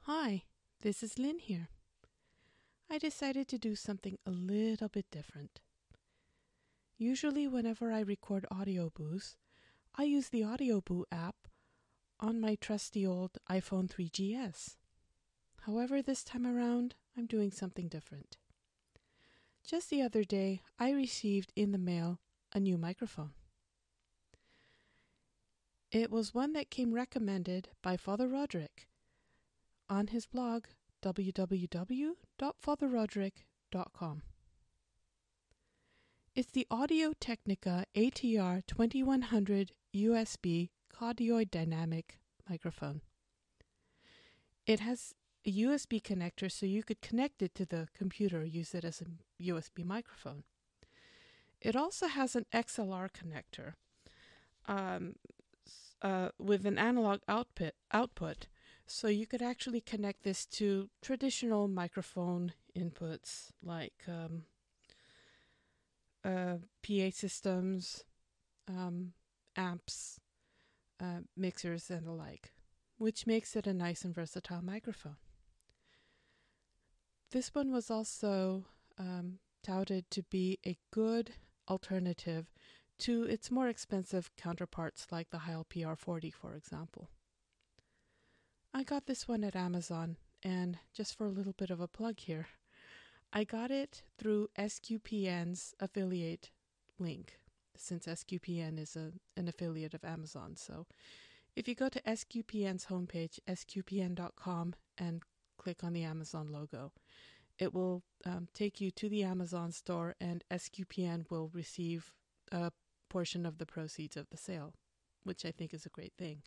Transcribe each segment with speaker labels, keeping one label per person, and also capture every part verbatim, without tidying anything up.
Speaker 1: Hi, this is Lynn here. I decided to do something a little bit different. Usually whenever I record Audioboos, I use the Audioboo app on my trusty old iPhone three G S. However, this time around, I'm doing something different. Just the other day, I received in the mail a new microphone. It was one that came recommended by Father Roderick on his blog w w w dot father roderick dot com. It's the Audio Technica A T R twenty-one hundred U S B cardioid dynamic microphone. It has a U S B connector so you could connect it to the computer or use it as a U S B microphone. It also has an X L R connector um, uh, with an analog output, output, so you could actually connect this to traditional microphone inputs like um, uh, P A systems, um, amps, uh, mixers, and the like, which makes it a nice and versatile microphone. This one was also um, touted to be a good alternative to its more expensive counterparts like the Heil P R forty, for example. I got this one at Amazon, and just for a little bit of a plug here, I got it through S Q P N's affiliate link, since S Q P N is a, an affiliate of Amazon. So if you go to S Q P N's homepage, S Q P N dot com, and click on the Amazon logo, it will um, take you to the Amazon store, and S Q P N will receive a portion of the proceeds of the sale, which I think is a great thing.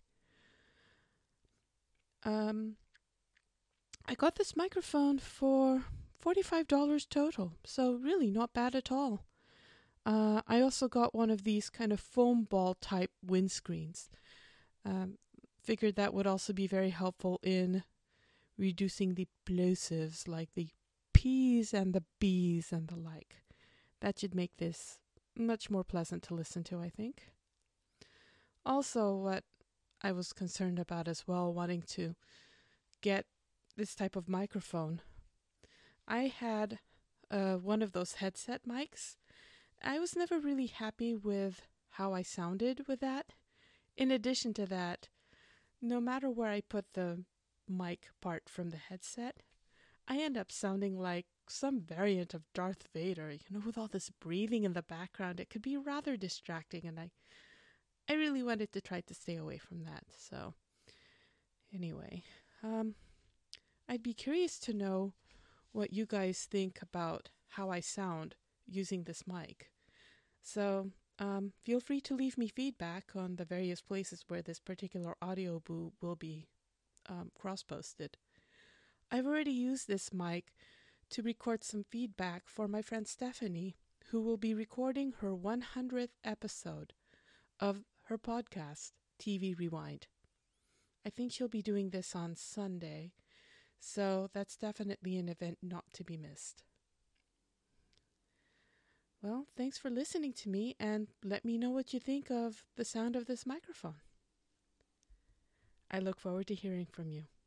Speaker 1: Um, I got this microphone for forty-five dollars total, so really not bad at all. Uh, I also got one of these kind of foam ball type windscreens. Um, figured that would also be very helpful in reducing the plosives like the P's and the B's and the like. That should make this much more pleasant to listen to, I think. Also, what I was concerned about as well, wanting to get this type of microphone, I had uh, one of those headset mics. I was never really happy with how I sounded with that. In addition to that, no matter where I put the mic part from the headset, I end up sounding like some variant of Darth Vader, you know, with all this breathing in the background. It could be rather distracting, and I, I really wanted to try to stay away from that. So, anyway, um, I'd be curious to know what you guys think about how I sound using this mic. So, um, feel free to leave me feedback on the various places where this particular Audioboo will be um, cross-posted. I've already used this mic to record some feedback for my friend Stephanie, who will be recording her one hundredth episode of her podcast, T V Rewind. I think she'll be doing this on Sunday, so that's definitely an event not to be missed. Well, thanks for listening to me, and let me know what you think of the sound of this microphone. I look forward to hearing from you.